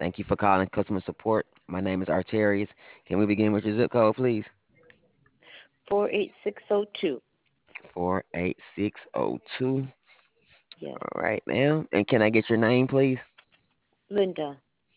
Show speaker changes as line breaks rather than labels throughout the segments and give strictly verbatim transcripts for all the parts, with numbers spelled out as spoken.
Thank you for calling customer support. My name is Arterius. Can we begin with your zip code, please?
four eight six zero two.
four eight six zero two.
Yes.
All right, ma'am. And can I get your name, please?
Linda.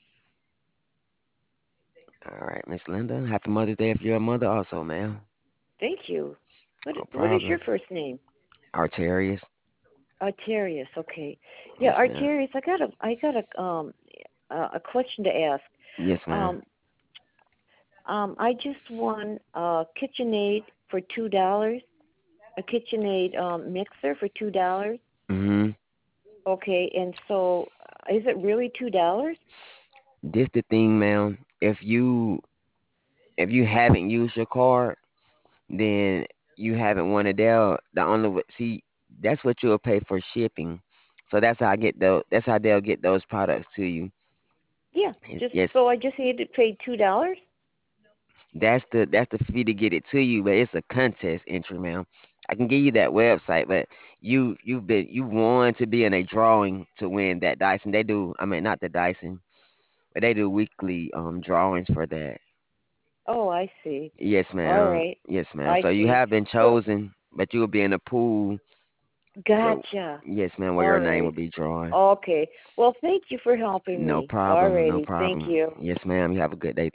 All right, Miss Linda. Happy Mother's Day if you're a mother also, ma'am.
Thank you. What
No
What is
problem.
your first name?
Arterius.
Arterius. Okay. Yeah,
Yes, ma'am.
Arterius. I got a I got a um uh, a question to ask.
Yes, ma'am.
Um um I just won a KitchenAid for two dollars. A KitchenAid um mixer for two dollars.
Mm-hmm.
Okay, and so uh, is it really two dollars?
This the thing, ma'am. If you if you haven't used your card, then you haven't won a deal. The only way, see, that's what you'll pay for shipping. So that's how I get those. That's how they'll get those products to you.
Yeah.
Yes,
Just
yes,
so I just need to pay two dollars.
that's the that's the fee to get it to you. But it's a contest entry, ma'am. I can give you that website, but you you've been you won to be in a drawing to win that Dyson. They do. I mean, not the Dyson, but they do weekly um drawings for that.
Oh, I see.
Yes,
All
ma'am.
right.
Yes, ma'am.
I
So you
see.
have been
So
chosen, but you will be in a pool. So
gotcha.
yes, ma'am, where your
All
name will
right.
be drawn.
Okay. Well, thank you for helping
No
me.
problem. No
Alrighty. Thank
problem.
you.
Yes, ma'am. You have a good day.